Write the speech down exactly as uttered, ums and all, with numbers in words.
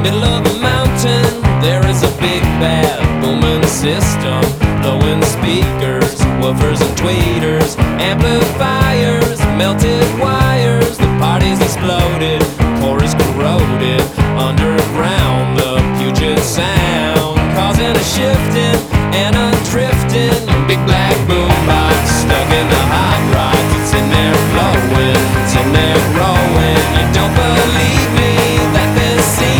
Middle of a mountain, there is a big bad booming system, blowing speakers, woofers and tweeters, amplifiers, melted wires. The party's exploded, core is corroded.